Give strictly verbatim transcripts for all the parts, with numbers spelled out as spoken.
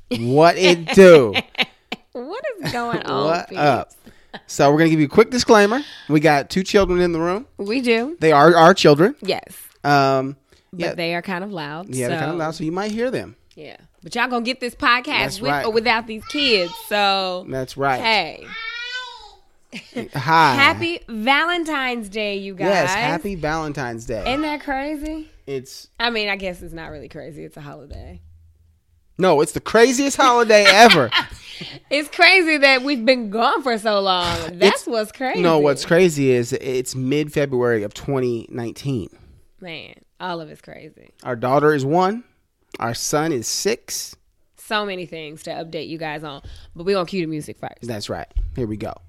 What it do? What is going on? What peeps? up? So we're going to give you a quick disclaimer. We got two children in the room. We do. They are our children. Yes. Um, But yeah, they are kind of loud. yeah, so, they're kind of loud, so you might hear them. Yeah. But y'all going to get this podcast That's with right. or without these kids. So, That's right. hey. Hi. Happy Valentine's Day, you guys. Yes, happy Valentine's Day. Isn't that crazy? It's I mean, I guess it's not really crazy. It's a holiday. no, it's the craziest holiday ever. It's crazy that we've been gone for so long. That's It's- what's crazy. No, what's crazy is it's mid-February of twenty nineteen. Man, all of it's crazy. Our daughter is one. Our son is six. So many things to update you guys on. But we're going to cue the music first. That's right. Here we go.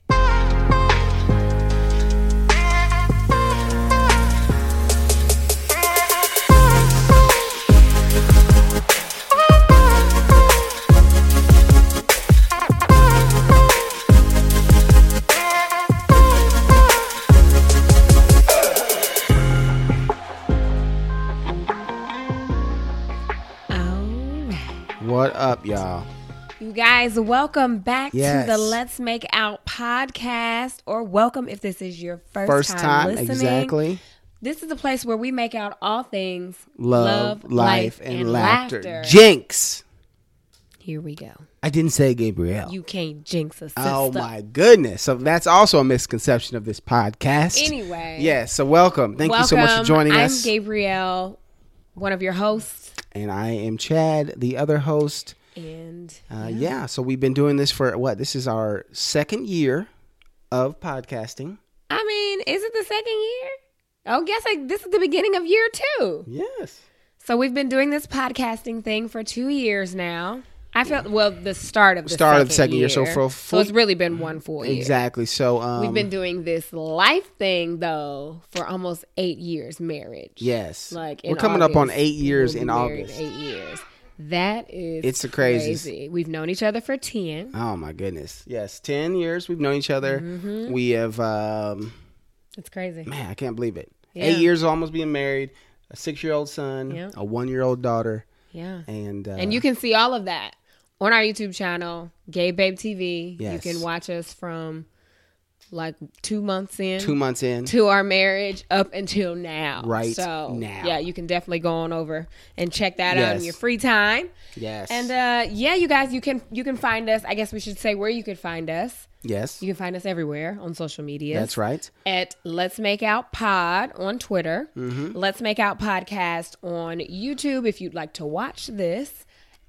What up, y'all? You guys, welcome back Yes. to the Let's Make Out podcast, or welcome if this is your first, First time, time, listening. exactly. This is the place where we make out all things Love, life, and, laughter. laughter. Jinx. Here we go. I didn't say Gabrielle. You can't jinx a sister. Oh my goodness. So that's also a misconception of this podcast. Anyway. Yes, so welcome. Thank you so much for welcome. joining I'm us. I'm Gabrielle, one of your hosts. And I am Chad, the other host. And Uh, yeah, so we've been doing this for what? This is our second year of podcasting. I mean, is it the second year? Oh, guess like this is the beginning of year two. Yes. So we've been doing this podcasting thing for two years now. I felt well the start of the Start second of the second year. So for a so full- it's really been one full year. Exactly. So um, We've been doing this life thing though for almost eight years marriage. yes. Like we're in coming up on August, eight years we'll be in married August. Eight years. That is It's the craziest. crazy. We've known each other for ten. Oh my goodness. Yes, ten years we've known each other. Mm-hmm. We have um, It's crazy. man, I can't believe it. Yeah. Eight years almost being married. A six-year-old son. Yeah. A one-year-old daughter. Yeah. And uh, And you can see all of that on our YouTube channel, Gay Babe T V. Yes. You can watch us from like two months in two months in. to our marriage up until now. Right so, now. Yeah, you can definitely go on over and check that out in Yes. your free time. Yes. And uh, yeah, you guys, you can you can find us. I guess we should say where you could find us. yes. You can find us everywhere on social media. That's right. At Let's Make Out Pod on Twitter. Mm-hmm. Let's Make Out Podcast on YouTube if you'd like to watch this.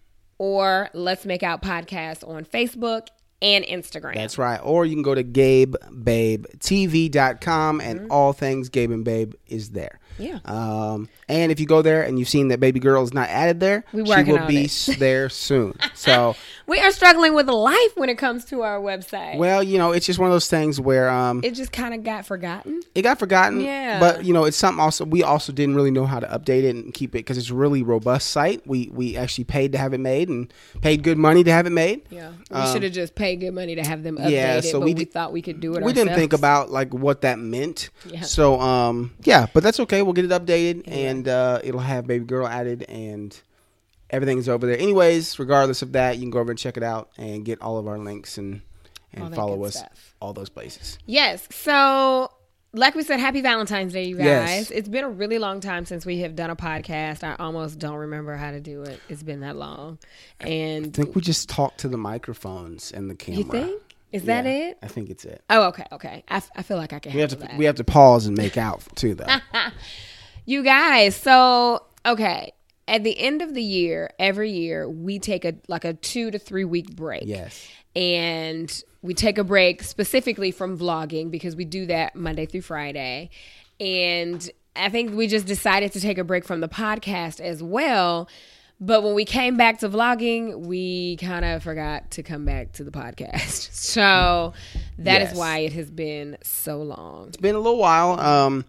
Or Let's Make Out Podcast on Facebook and Instagram. That's right. Or you can go to gabe babe t v dot com and Mm-hmm. all things Gabe and Babe is there. Yeah. Um, and if you go there and you've seen that baby girl is not added there, We she working will on be it. s- there soon. So, We are struggling with life when it comes to our website. well, you know, it's just one of those things where um, It just kind of got forgotten. it got forgotten. Yeah. But, you know, it's something also, we also didn't really know how to update it and keep it because it's a really robust site. We, we actually paid to have it made and paid good money to have it made. Yeah. We Um, should have just paid good money to have them updated, yeah, so but we we, did- thought we could do it We didn't think ourselves. about like what that meant. Yeah. So um yeah, but that's okay. We'll get it updated and uh, it'll have baby girl added and everything's over there. Anyways, regardless of that, you can go over and check it out and get all of our links and All and that follow good us stuff. all those places. Yes. So, like we said, happy Valentine's Day, you guys. Yes. It's been a really long time since we have done a podcast. I almost don't remember how to do it. It's been that long. And I think we just talk to the microphones and the camera. you think? Is that Yeah, it? I think it's it. Oh, okay, okay. I, f- I feel like I can We have handle to that. we have to pause and make out too though. You guys, so okay, at the end of the year, every year we take a like a two to three week break. Yes. And we take a break specifically from vlogging because we do that Monday through Friday. And I think we just decided to take a break from the podcast as well. But when we came back to vlogging, we kind of forgot to come back to the podcast. So that is Yes. why it has been so long. It's been a little while. Um,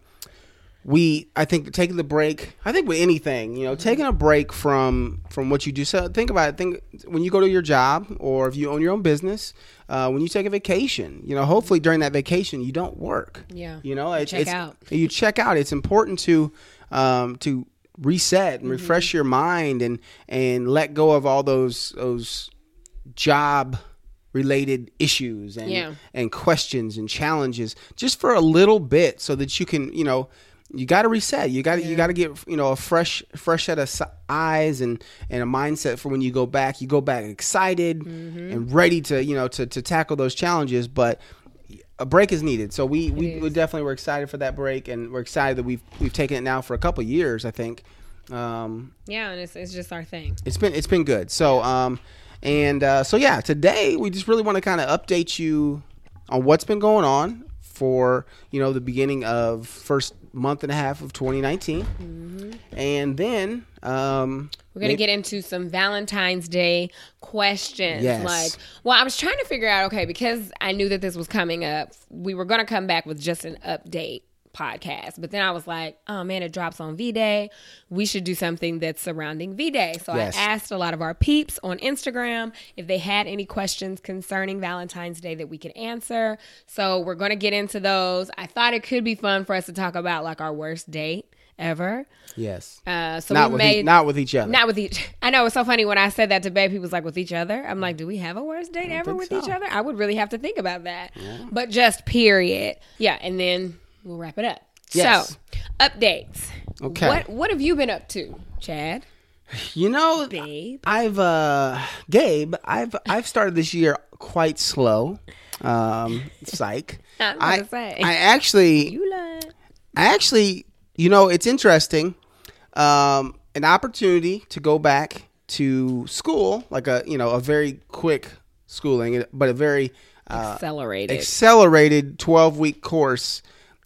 we, I think, taking the break. I think with anything, you know, taking a break from from what you do. So think about it. Think when you go to your job, or if you own your own business, uh, when you take a vacation. You know, hopefully during that vacation you don't work. Yeah. You know, it's, check it's, out. You check out. It's important to um, to reset and refresh mm-hmm. your mind and and let go of all those those job related issues and yeah. and questions and challenges just for a little bit so that you can, you know, you got to reset. You got to yeah. you got to get, you know, a fresh fresh set of eyes and and a mindset for when you go back. You go back excited mm-hmm. and ready to, you know, to to tackle those challenges, but a break is needed. So we we, we definitely were excited for that break, and we're excited that we've we've taken it now for a couple of years, I think. Um, yeah, and it's it's just our thing. It's been it's been good. So um and uh, so yeah, today we just really want to kind of update you on what's been going on for, you know, the beginning of first month and a half of twenty nineteen. Mm-hmm. And then um, we're going to get into some Valentine's Day questions. Yes. Like, well, I was trying to figure out, okay, because I knew that this was coming up, we were going to come back with just an update podcast. But then I was like, oh man, it drops on V-Day. We should do something that's surrounding V-Day. So yes. I asked a lot of our peeps on Instagram if they had any questions concerning Valentine's Day that we could answer. So we're going to get into those. I thought it could be fun for us to talk about like our worst date ever. Yes. Uh, so not we with made e- not with each other. Not with each. I know it's so funny when I said that to Babe. He was like, "With each other." I'm like, "Do we have a worst date ever with so. each other?" I would really have to think about that. Yeah. But just period. Yeah, and then we'll wrap it up. Yes. So, updates. Okay. What What have you been up to, Chad? You know, Babe. I've uh, Gabe. I've I've started this year quite slow. Um, psych. I'm I gonna say. I actually. You lie. I actually. You know, it's interesting. Um, an opportunity to go back to school, like a you know a very quick schooling, but a very uh, accelerated accelerated twelve week course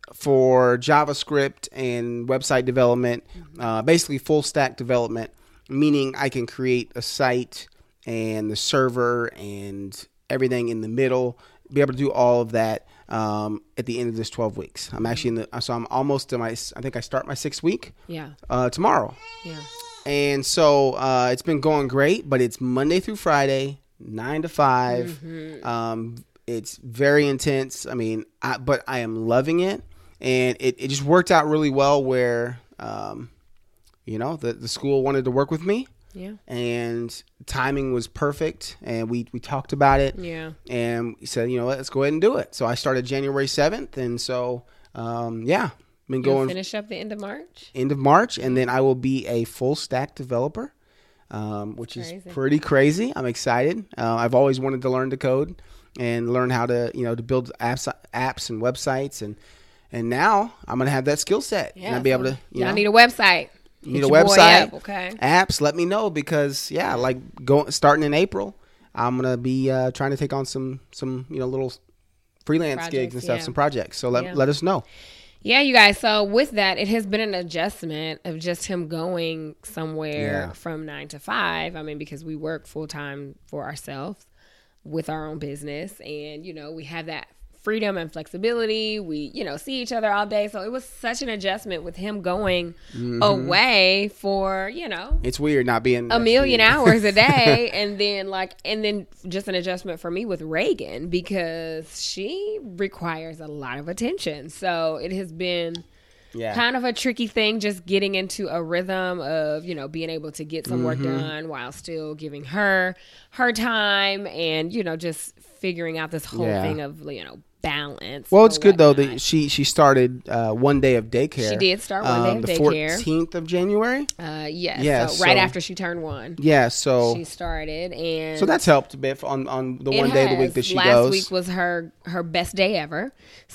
for JavaScript and website development, uh, basically full stack development, meaning I can create a site and the server and everything in the middle, be able to do all of that um, at the end of this twelve weeks. I'm actually in the, so I'm almost to my, I think I start my sixth week yeah. uh, tomorrow. Yeah. And so uh, it's been going great, but it's Monday through Friday, nine to five. Mm-hmm. Um, it's very intense. I mean, I, but I am loving it. And it, it just worked out really well where, um, you know, the, the school wanted to work with me. Yeah. And timing was perfect. And we, we talked about it. Yeah. And we said, you know, let's go ahead and do it. So I started January seventh. And so, um, yeah, been You'll going. Finish up the end of March? End of March. And then I will be a full stack developer, um, which is pretty crazy. I'm excited. Uh, I've always wanted to learn to code and learn how to, you know, to build apps, apps and websites. And And now I'm going to have that skill set. Yeah, and I'll be able to, you I know. need a website. You need a website. Up, okay. Apps, let me know because, yeah, like going starting in April, I'm going to be uh, trying to take on some, some you know, little freelance projects, gigs and stuff, yeah. some projects. So let, yeah. let us know. Yeah, you guys. So with that, it has been an adjustment of just him going somewhere yeah. from nine to five. I mean, because we work full time for ourselves with our own business. And, you know, we have that freedom and flexibility. We, you know, see each other all day. So it was such an adjustment with him going mm-hmm. away for, you know, it's weird not being a million hours a day. And then like, and then just an adjustment for me with Reagan because she requires a lot of attention. So it has been yeah. kind of a tricky thing just getting into a rhythm of, you know, being able to get some work mm-hmm. done while still giving her her time and, you know, just figuring out this whole yeah. thing of, you know, balance. Well, it's good though that she she started uh, one day of daycare. She did start one day um, of the daycare. The fourteenth of January. Uh, yes. Yeah. So so, right after she turned one. Yeah. So she started, and so that's helped a bit on on the one has. day of the week that she Last goes. Last week was her her best day ever.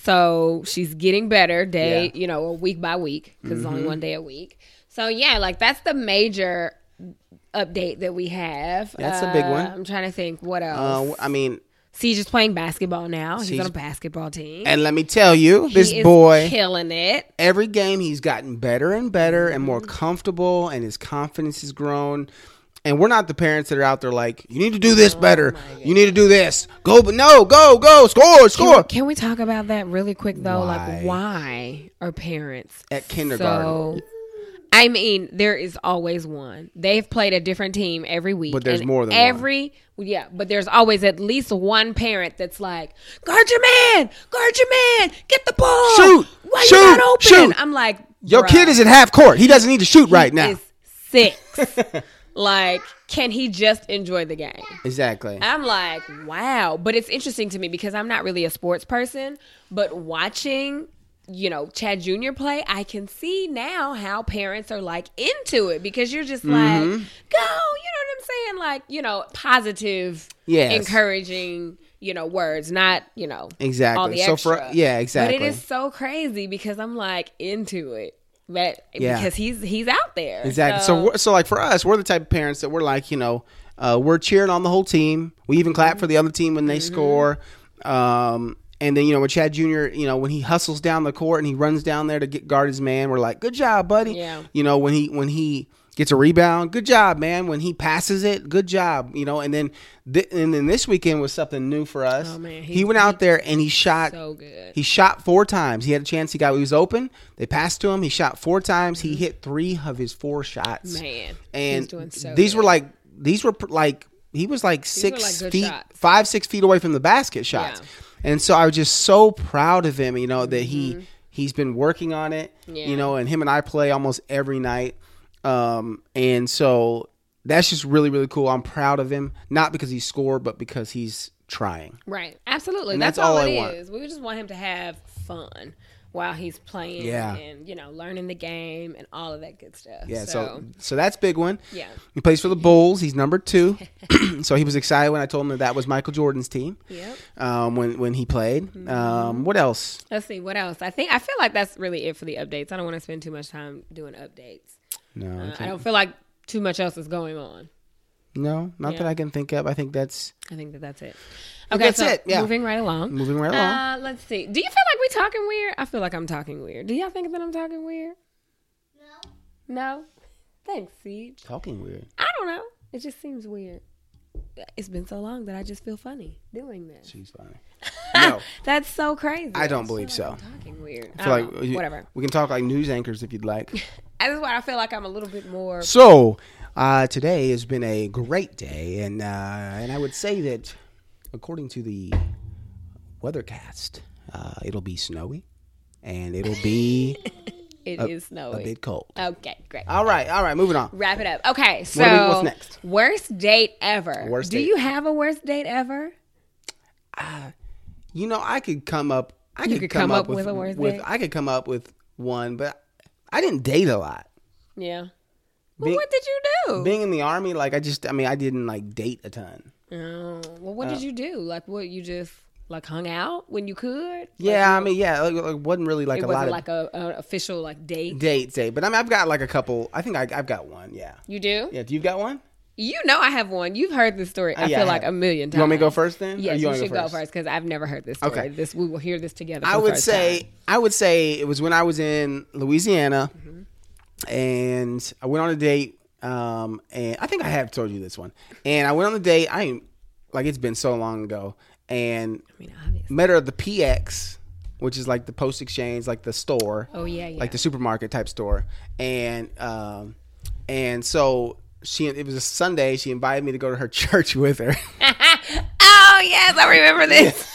So she's getting better day, yeah. you know, week by week because mm-hmm. it's only one day a week. So yeah, like that's the major update that we have. That's uh, a big one. I'm trying to think what else. Uh, I mean. Siege is playing basketball now. He's Siege. on a basketball team. And let me tell you, this he is boy killing it. Every game he's gotten better and better and more comfortable and his confidence has grown. And we're not the parents that are out there like, you need to do this better. Oh you need to do this. Go, but no, go, go, score, score. Can, can we talk about that really quick though? Why? Like why are parents at kindergarten? So, I mean, there is always one. They've played a different team every week. But there's and more than every, one. Yeah, but there's always at least one parent that's like, guard your man, guard your man, get the ball. Shoot, Why shoot, you not open? Shoot. I'm like, Your Bruh. kid is at half court. He doesn't need to shoot He right now. is six. Like, can he just enjoy the game? Exactly. I'm like, wow. But it's interesting to me because I'm not really a sports person, but watching, you know, Chad Junior play, I can see now how parents are like into it because you're just like, Mm-hmm. go, you know what I'm saying? Like, you know, positive, Yes. encouraging, you know, words, not, you know, Exactly. all the So extra. for- yeah, exactly. But it is so crazy because I'm like into it. But Yeah. because he's he's out there. Exactly. So, So, we're, so like for us, we're the type of parents that we're like, you know, uh, we're cheering on the whole team. We even clap for the other team when they Mm-hmm. score. Um, and then, you know, when Chad Junior, you know, when he hustles down the court and he runs down there to get guard his man, we're like, good job, buddy. Yeah. You know, when he when he gets a rebound, good job, man. When he passes it, good job. You know, and then th- and then this weekend was something new for us. Oh, man. He, He- went out there and he shot. so good. He shot four times. He had a chance. He got. He was open. They passed to him. He shot four times. He hit three of his four shots. Man, and he's doing so these good. were like these were pr- like he was like were, six like, good feet, shots. five six feet away from the basket shots. Yeah. And so I was just so proud of him. You know that he he's been working on it. Yeah. You know, and him and I play almost every night. Um, and so that's just really really cool. I'm proud of him, not because he scored, but because he's trying. Right. Absolutely. And that's, that's all, all it I want. is. We just want him to have fun while he's playing Yeah. and, you know, learning the game and all of that good stuff. Yeah, So, so so that's big one. yeah. He plays for the Bulls. He's number two. So he was excited when I told him that that was Michael Jordan's team. Yep. Um, when when he played. Mm-hmm. Um, what else? Let's see. What else? I think, I feel like that's really it for the updates. I don't want to spend too much time doing updates. No, I Uh, I think- don't feel like too much else is going on. no, not Yeah. that I can think of. I think that's I think that that's it. think Okay, that's so it, yeah. moving right along. moving right along. Uh, let's see. Do you feel like we talking weird? I feel like I'm talking weird. Do y'all think that I'm talking weird? No. No? Thanks, Siege. Talking weird. I don't know. It just seems weird. It's been so long that I just feel funny doing this. She's funny. No, That's so crazy. I don't just believe feel so. like I'm talking weird. I I feel don't like know. you- Whatever. we can talk like news anchors if you'd like. That's why I feel like I'm a little bit more. So uh, today has been a great day, and uh, and I would say that according to the weathercast, uh, it'll be snowy, and it'll be It a, is snowy. a bit cold. Okay, great. All right, all right, moving on. Wrap it up. Okay, so What do we- what's next? Worst date ever. Worst Do date. you have a worst date ever? You know, I could come up. I You could, could come, come up, up with, with a worst with date? I could come up with one, but I didn't date a lot. Yeah. Well, Being- what did you do? Being in the army, like I just, I mean, I didn't like date a ton. Oh, well, what Uh, did you do? Like, what you just like hung out when you could? Yeah, I like, mean, yeah, like, like wasn't really like it a wasn't lot like a, an official like date. of dates, date. But I mean, I've got like a couple. I think I, I've got one. Yeah, You do? yeah. Do you got one? You know, I have one. You've heard this story. I Uh, yeah, feel I like have. a million times. You want me to go first then? Or Yes, you you, wanna should go go first? first because I've never heard this story. Okay. This we will hear this together. For I the would first say, time. I would say it was when I was in Louisiana, and I went on a date. Um, and I think I have told you this one. And I went on a date. I ain't like it's been so long ago, and I mean, obviously. met her at the P X, which is like the post exchange, like the store. Oh yeah, yeah. Like the supermarket type store, and um, and so she it was a Sunday. She invited me to go to her church with her, oh yes, I remember this.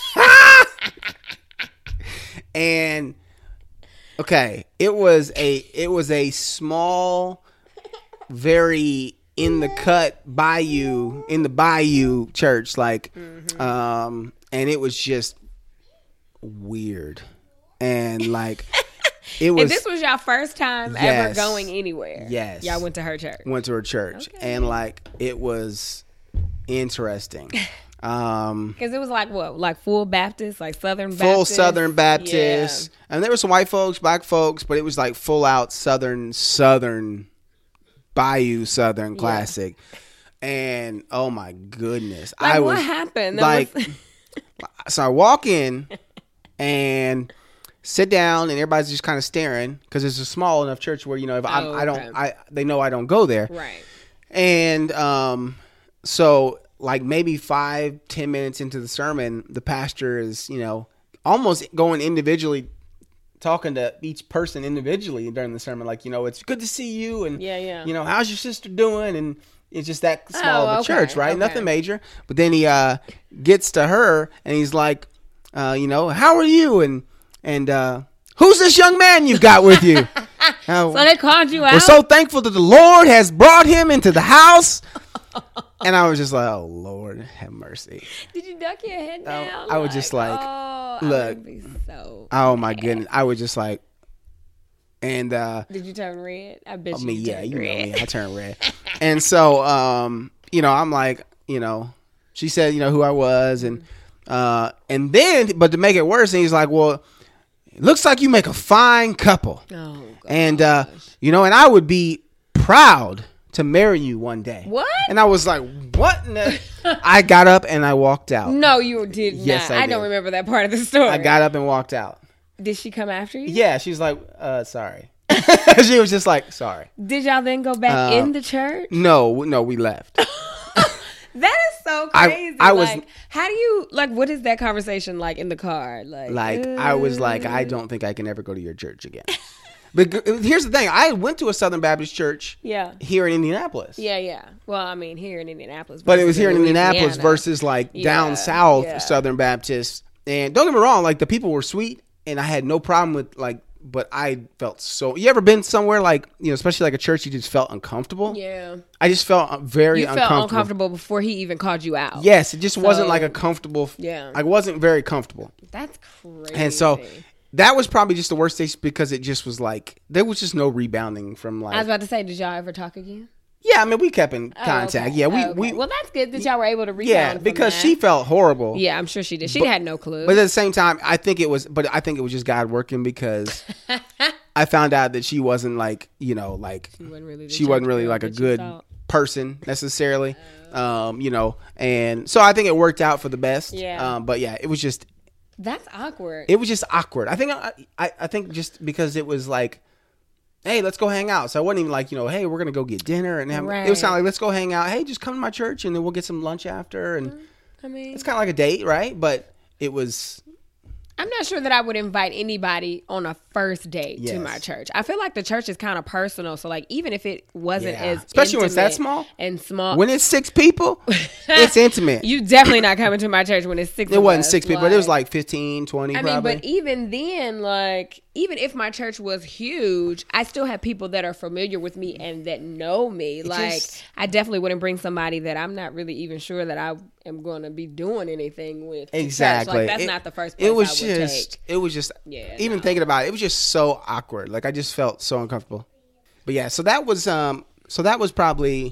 and okay, it was a it was a small, very in the cut bayou in the bayou church, like, um, and it was just weird, and like. It was And this was your first time ever Yes. going anywhere. Yes. Y'all went to her church. went to her church, Okay. and like it was interesting. Um, Because it was like what? Like full Baptist, like Southern Baptist. full Southern Baptist, Yeah. and there were some white folks, black folks, but it was like full out Southern, Southern, Bayou Southern classic. And oh my goodness, Like I what was happened? That like, was- so I walk in and sit down, and everybody's just kind of staring because it's a small enough church where, you know, if I'm, Oh, I don't, okay. I they know I don't go there. right. And um, so like maybe five, ten minutes into the sermon, the pastor is, you know, almost going individually, talking to each person individually during the sermon. Like, you know, it's good to see you. And, Yeah, yeah. you know, how's your sister doing? And it's just that small Oh, of a okay, church, right? okay. Nothing major. But then he uh, gets to her and he's like, uh, you know, how are you? And, and uh, who's this young man you've got with you? Oh, so they called you out. We're so thankful that the Lord has brought him into the house. And I was just like, oh, Lord, have mercy. Did you duck your head down? I, I was just like, oh, look. So oh, my goodness. I was just like, and. uh Did you turn red? I bet I you mean, yeah, turned you red. know me. I turned red. And so, um, you know, I'm like, you know, she said, you know, who I was. And, uh, and then, but to make it worse, he's like, well, it looks like you make a fine couple. Oh, gosh. And, uh, you know, and I would be proud to marry you one day. What? And I was like, what? in the-" I got up and I walked out. No, you did Yes, not. I I, don't did. remember that part of the story. I got up and walked out. Did she come after you? Yeah, she's like, uh, sorry. She was just like, sorry. Did y'all then go back Uh, in the church? No, no, we left. That is so I- crazy. I was- like, how do you like? What is that conversation like in the car? Like, Like, uh, I was like, I don't think I can ever go to your church again. But g- here's the thing. I went to a Southern Baptist church yeah, here in Indianapolis. yeah, yeah. Well, I mean, here in Indianapolis, But it was versus here in Indianapolis Louisiana. versus like Yeah, down south yeah. Southern Baptist. And don't get me wrong, like the people were sweet and I had no problem with like, but I felt so, you ever been somewhere like, you know, especially like a church, you just felt uncomfortable? Yeah, I just felt uh, very you felt uncomfortable. uncomfortable before he even called you out. Yes, it just wasn't So- like a comfortable, Yeah. I wasn't very comfortable. That's crazy. And so that was probably just the worst day because it just was like, there was just no rebounding from like, I was about to say, did y'all ever talk again? yeah, I mean, we kept in Oh, contact. okay. Yeah, we, Oh, okay. we, well, that's good that y'all were able to rebound. yeah, from because that. she felt horrible. Yeah, I'm sure she did. She But- had no clue. But at the same time, I think it was, but I think it was just God working because I found out that she wasn't like, you know, like she wasn't really. The she wasn't church really girl like a that you good thought. person necessarily, um, you know, and so I think it worked out for the best. Yeah. Um, but yeah, it was just, That's awkward. it was just awkward. I think, I, I, I think just because it was like, hey, let's go hang out. So it wasn't even like, you know, hey, we're gonna go get dinner and have, it was kind of Right. like, let's go hang out. Hey, just come to my church and then we'll get some lunch after. And I mean, it's kind of like a date, right? But it was. I'm not sure that I would invite anybody on a first date Yes. to my church. I feel like the church is kind of personal. So, like, even if it wasn't Yeah. as Especially when it's that intimate small. and small, When it's six people, it's intimate. you definitely not coming to my church when it's six. It of wasn't us. six people, but it was like fifteen, twenty I mean, probably. but even then, like, even if my church was huge, I still have people that are familiar with me and that know me. Like, just- I definitely wouldn't bring somebody that I'm not really even sure that I am going to be doing anything with. to church. Exactly. Like, that's It- not the first place it was I would just, take. it was just, Yeah, even no. thinking about it, it was just so awkward. Like I just felt so uncomfortable. But yeah, so that was, um, so that was probably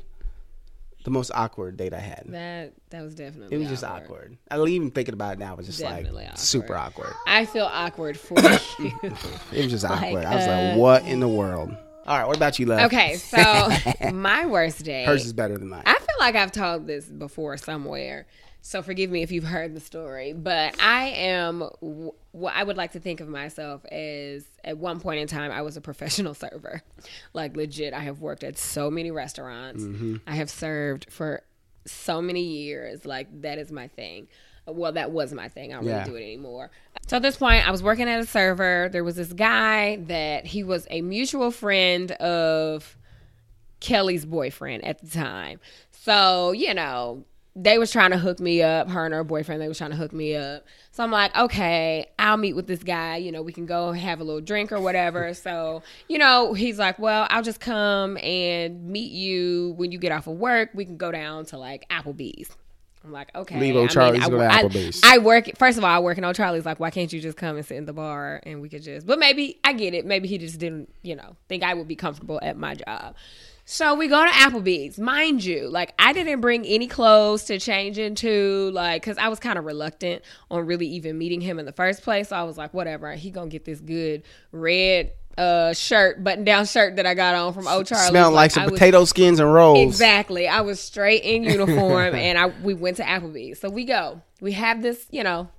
the most awkward date I had. That that was definitely. It was just awkward. I even thinking about it now was just Definitely like awkward. super awkward. I feel awkward for you. It was just Like, awkward. I was uh, like, what in the world? All right, what about you, Love? Okay, so my worst day. Hers is better than mine. I feel like I've told this before somewhere, so forgive me if you've heard the story. But I am what I would like to think of myself as. At one point in time, I was a professional server, like legit. I have worked at so many restaurants. Mm-hmm. I have served for so many years. Like that is my thing. Well, that was my thing. I don't Yeah. really do it anymore. So at this point, I was working at a server. There was this guy that he was a mutual friend of Kelly's boyfriend at the time. So, you know, they was trying to hook me up. Her and her boyfriend, they was trying to hook me up. So I'm like, okay, I'll meet with this guy. You know, we can go have a little drink or whatever. So, you know, he's like, well, I'll just come and meet you when you get off of work. We can go down to like Applebee's. I'm like, okay. Leave I O'Charlie's, mean, go to I, Applebee's. I, I work, first of all, I work in O'Charlie's. Like, why can't you just come and sit in the bar and we could just, but maybe, I get it. Maybe he just didn't, you know, think I would be comfortable at my job. So we go to Applebee's, mind you, like I didn't bring any clothes to change into, like, cause I was kind of reluctant on really even meeting him in the first place. So I was like, whatever, he gonna get this good red uh, shirt, button down shirt that I got on from O'Charlie's. Smelled like some I was- potato skins and rolls. Exactly. I was straight in uniform and I we went to Applebee's. So we go. We have this, you know,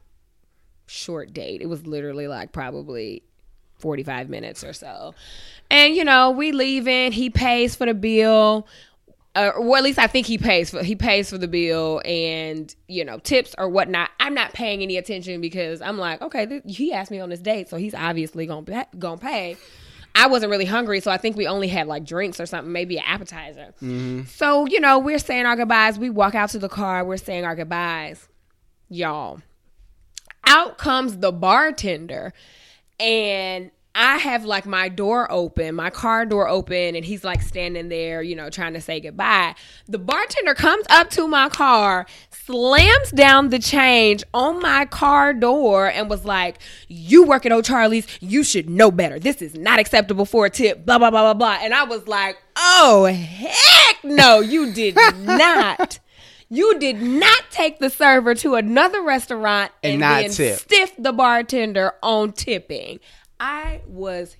short date. It was literally like probably forty-five minutes or so. And, you know, we leaving. He pays for the bill. Uh, well, at least I think he pays for he pays for the bill and, you know, tips or whatnot. I'm not paying any attention because I'm like, okay, th- he asked me on this date, so he's obviously going to gonna pay. I wasn't really hungry, so I think we only had like drinks or something, maybe an appetizer. Mm-hmm. So, you know, we're saying our goodbyes. We walk out to the car. We're saying our goodbyes. Y'all, out comes the bartender, and I have like my door open, my car door open, and he's like standing there, you know, trying to say goodbye. The bartender comes up to my car, slams down the change on my car door, and was like, "You work at O'Charlie's, you should know better. This is not acceptable for a tip, blah, blah, blah, blah, blah." And I was like, oh, heck no, you did not. You did not take the server to another restaurant and, and not then tip. stiff the bartender on tipping. I was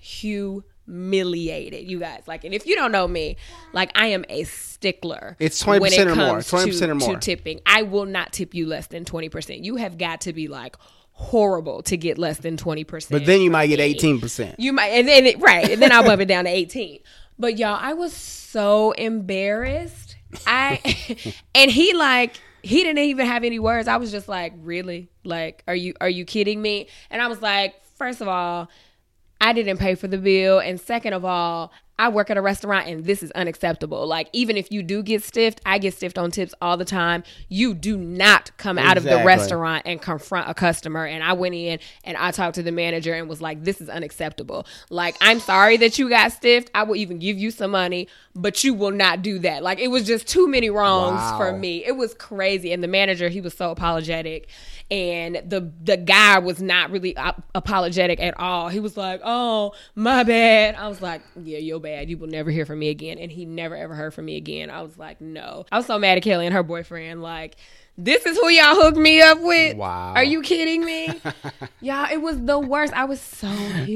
humiliated, you guys. Like, and if you don't know me, like, I am a stickler. It's twenty percent or more. Twenty percent to, or more to tipping. I will not tip you less than twenty percent. You have got to be like horrible to get less than twenty percent. But then you might get eighteen percent. You might, and then it, right, and then I'll bump it down to eighteen. But y'all, I was so embarrassed. I and he like. He didn't even have any words. I was just like, really? Like, are you are you kidding me? And I was like, first of all, I didn't pay for the bill. And second of all, I work at a restaurant and this is unacceptable. Like, even if you do get stiffed, I get stiffed on tips all the time. You do not come out of the restaurant and confront a customer. And I went in and I talked to the manager and was like, this is unacceptable. Like, I'm sorry that you got stiffed. I will even give you some money, but you will not do that. Like, it was just too many wrongs Wow. for me. It was crazy. And the manager, he was so apologetic. And the the guy was not really op- apologetic at all. He was like, oh, my bad. I was like, yeah, you're bad. You will never hear from me again. And he never, ever heard from me again. I was like, no. I was so mad at Kelly and her boyfriend. Like, this is who y'all hooked me up with? Wow. Are you kidding me? Y'all, it was the worst. I was so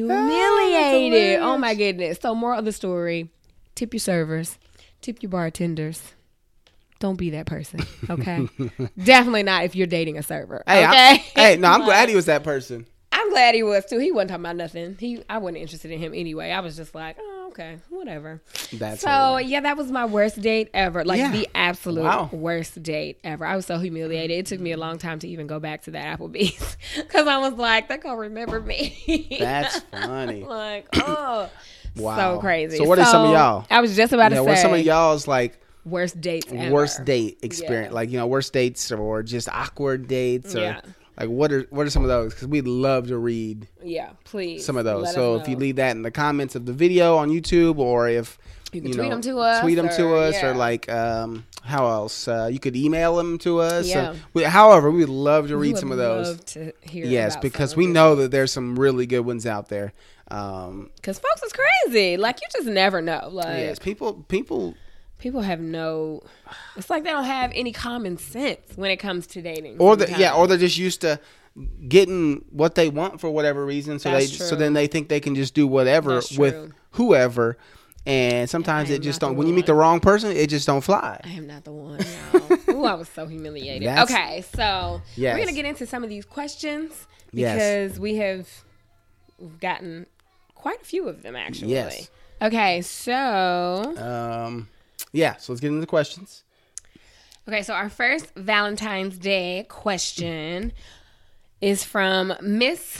humiliated. Oh, my goodness. So, moral of the story, tip your servers. Tip your bartenders. Don't be that person, okay? Definitely not if you're dating a server, Hey, okay? I'm, hey, no, I'm But glad he was that person. I'm glad he was, too. He wasn't talking about nothing. He, I wasn't interested in him anyway. I was just like, oh, okay, whatever. That's so, hilarious. yeah, that was my worst date ever. Like, Yeah. the absolute Wow. worst date ever. I was so humiliated. It took me a long time to even go back to that Applebee's because I was like, they're going to remember me. That's funny. Like, oh, Wow. so crazy. So what are some of y'all? I was just about to Yeah, say. what's some of y'all's like worst dates ever. worst date experience? Yeah. Like, you know, worst dates or just awkward dates or Yeah. like what are what are some of those? Because we'd love to read Yeah, please. some of those. Let So us if you know. leave that in the comments of the video on YouTube, or if You can you tweet know, them to us, tweet them to or- us, yeah. or like um, how else? Uh, you could email them to us. Yeah. So we, however, we would love to We read would some of those. love to hear Yes, about because some we of it. know that there's some really good ones out there. Um, Because folks is crazy. Like, you just never know. Like, yes, people, people. people have no. It's like they don't have any common sense when it comes to dating. Or the, sometimes. yeah, or they're just used to getting what they want for whatever reason. So That's they true. so then they think they can just do whatever That's with true. whoever. And sometimes I it am just not don't. the When you meet one. the wrong person, it just don't fly. I am not the one, y'all. Ooh, I was so humiliated. That's- Okay, so Yes. we're going to get into some of these questions Yes. because we have gotten quite a few of them, actually. Yes. Okay, so. Um, yeah. So let's get into the questions. Okay, so our first Valentine's Day question is from Miss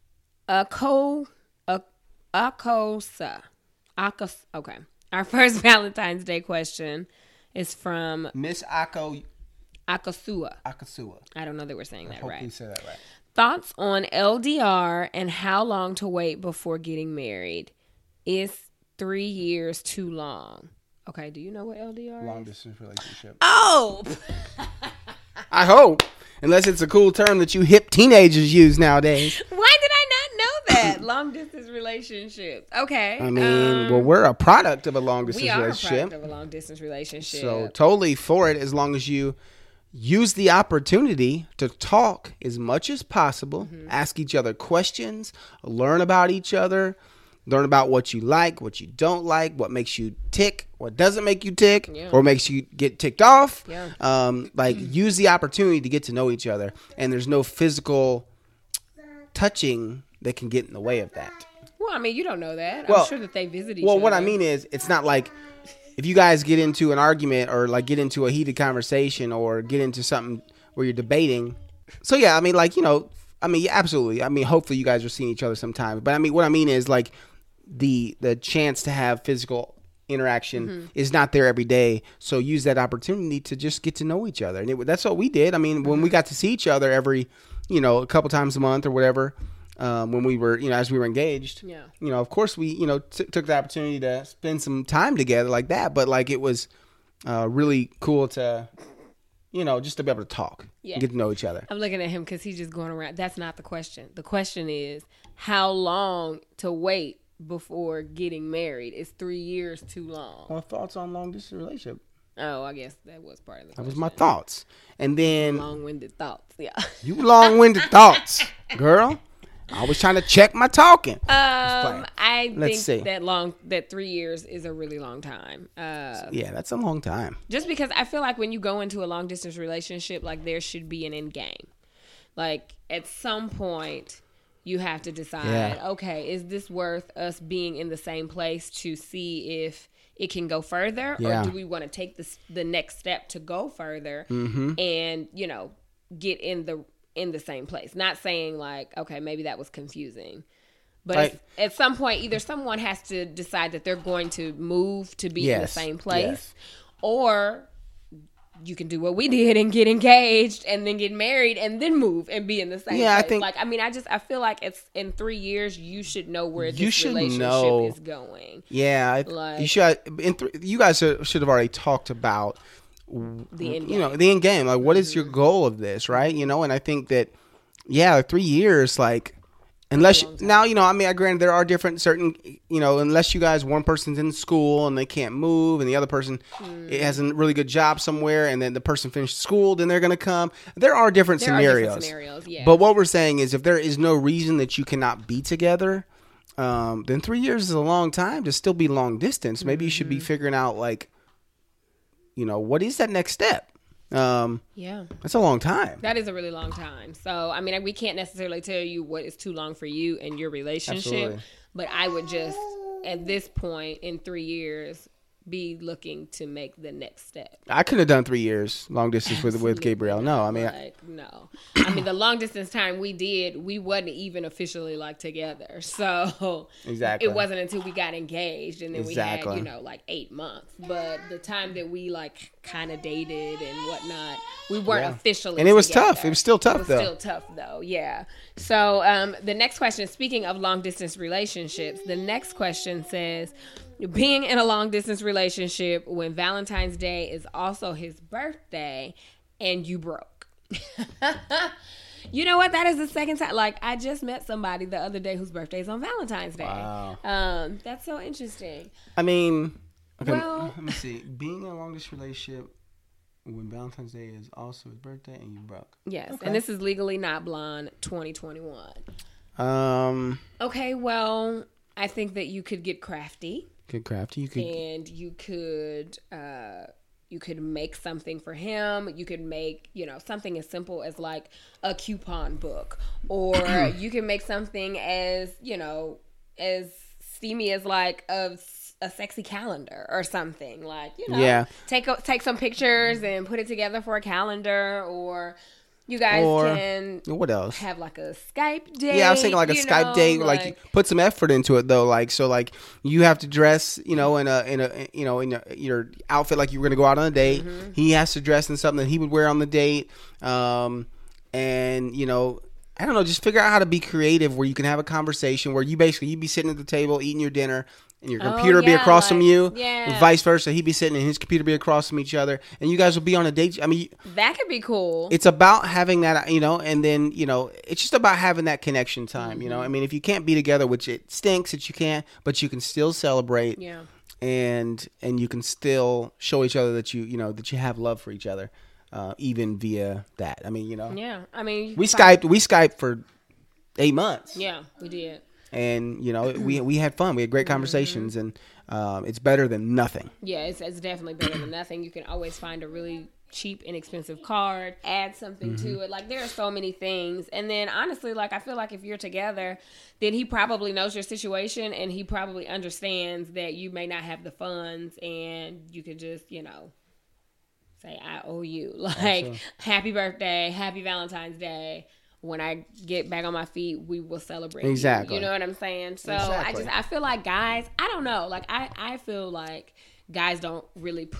Ako A- Akosa. Akos. Okay, our first Valentine's Day question is from Miss Ako Akosua. Akasua. I don't know that we're saying that Hopefully you right. say that right. Thoughts on L D R and how long to wait before getting married? Is three years too long? Okay, do you know what L D R Long is? distance relationship. Oh! I hope, unless it's a cool term that you hip teenagers use nowadays. Why did I not know that? Long distance relationship. Okay. I mean, um, well, we're a product of a long distance we are a relationship. product of a long distance relationship. So totally for it, as long as you use the opportunity to talk as much as possible, Mm-hmm. ask each other questions, learn about each other, learn about what you like, what you don't like, what makes you tick, what doesn't make you tick, Yeah. or makes you get ticked off. Yeah. Um, like use the opportunity to get to know each other, and there's no physical touching that can get in the way of that. Well, I mean, you don't know that. Well- I'm sure that they visit each Well, other. what I mean is, it's not like if you guys get into an argument or like get into a heated conversation or get into something where you're debating. So yeah, I mean, like, you know, I mean, yeah, absolutely. I mean, hopefully you guys are seeing each other sometime. But I mean, what I mean is like the the chance to have physical interaction Mm-hmm. is not there every day. So use that opportunity to just get to know each other. And it, that's what we did. I mean, when we got to see each other every, you know, a couple times a month or whatever. um, when we were, you know, as we were engaged. Yeah. You know, of course we, you know, t- took the opportunity to spend some time together like that. But like it was uh, really cool to, you know, just to be able to talk Yeah. and get to know each other. I'm looking at him because he's just going around. That's not the question. The question is how long to wait before getting married. Is three years too long? Well, thoughts on long distance relationship? Oh, I guess that was part of the That question. was my thoughts. And then Long-winded thoughts. Yeah. you long-winded thoughts, girl. I was trying to check my talking. Um, I Let's think see. that long that three years is a really long time. Uh, Yeah, that's a long time. just because I feel like when you go into a long distance relationship, like there should be an end game. Like at some point, you have to decide, Yeah. okay, is this worth us being in the same place to see if it can go further, Yeah. or do we want to take this the next step to go further Mm-hmm. and you know get in the in the same place? Not saying like, okay, maybe that was confusing. But Like- at, at some point, either someone has to decide that they're going to move to be in the Yes, same place, yes. or you can do what we did and get engaged and then get married and then move and be in the same Yeah, I place. think- like, I mean, I just, I feel like it's in three years, you should know where You this should relationship know. is going. Yeah, I, Like- you should. In th- you guys should should have already talked about The end you know game. the end game. Like, what is your goal of this, right? You know, and I think that yeah, like three years, like unless long time. now you know, I mean, I granted there are different certain you know, unless you guys one person's in school and they can't move, and the other person Hmm. it has a really good job somewhere, and then the person finished school, then they're going to come. There are different There are scenarios. different scenarios, yeah. But what we're saying is, if there is no reason that you cannot be together, um, then three years is a long time to still be long distance. Maybe you should Mm-hmm. be figuring out, like, you know, what is that next step? Um, Yeah. that's a long time. That is a really long time. So, I mean, we can't necessarily tell you what is too long for you and your relationship. Absolutely. But I would just, at this point in three years, be looking to make the next step. I couldn't have done three years long distance with with Gabrielle. No, I mean, I- Like, no. I mean, the long distance time we did, we wasn't even officially like together. So Exactly. it wasn't until we got engaged and then we Exactly. had, you know, like eight months. But the time that we like kind of dated and whatnot, we weren't Yeah. officially And it was together. tough. It was still tough, It was though. still tough though. Yeah. So um, the next question, speaking of long distance relationships, the next question says, being in a long distance relationship when Valentine's Day is also his birthday and you broke. You know what? That is the second time. Like, I just met somebody the other day whose birthday is on Valentine's Day. Wow. Um, that's so interesting. I mean, okay, Well- let me see. Being in a long distance relationship when Valentine's Day is also his birthday and you broke. Yes. Okay. And this is Legally Not Blonde twenty twenty-one. Um, Okay, well, I think that you could get crafty. good crafty. You could. And you could uh you could make something for him. You could make, you know, something as simple as like a coupon book, or you can make something as, you know, as steamy as like a, a sexy calendar or something, like, you know, Yeah. take a, take some pictures and put it together for a calendar, or you guys Or- can What else? have like a Skype date. Yeah, I was thinking like a you Skype know, date, like, put some effort into it though. Like, so like you have to dress, you know, in a in a you know in a, your outfit like you were gonna go out on a date. Mm-hmm. He has to dress in something that he would wear on the date, um, and you know. I don't know, just figure out how to be creative where you can have a conversation where you basically, you'd be sitting at the table eating your dinner and your Oh, computer would be yeah, across from like- you, yeah. and vice versa. He'd be sitting and his computer be across from each other, and you guys will be on a date. I mean, that could be cool. it's about having that, you know, and then, you know, it's just about having that connection time, you know. I mean, if you can't be together, which it stinks that you can't, but you can still celebrate, Yeah. and and you can still show each other that you, you know, that you have love for each other, uh, even via that. I mean, you know, Yeah. I mean, we find- Skyped, we Skyped for eight months, Yeah, we did. and you know, we we had fun, we had great conversations, and um, it's better than nothing. Yeah, it's, it's definitely better than nothing. You can always find a really cheap, inexpensive card, add something Mm-hmm. to it. Like, there are so many things. And then, honestly, like, I feel like if you're together, then he probably knows your situation, and he probably understands that you may not have the funds, and you could just, you know, say, I owe you. Like, Absolutely. happy birthday, happy Valentine's Day. When I get back on my feet, we will celebrate. you. Exactly. You know what I'm saying? So I Exactly. just, I feel like guys, I don't know. Like, I, I feel like guys don't really put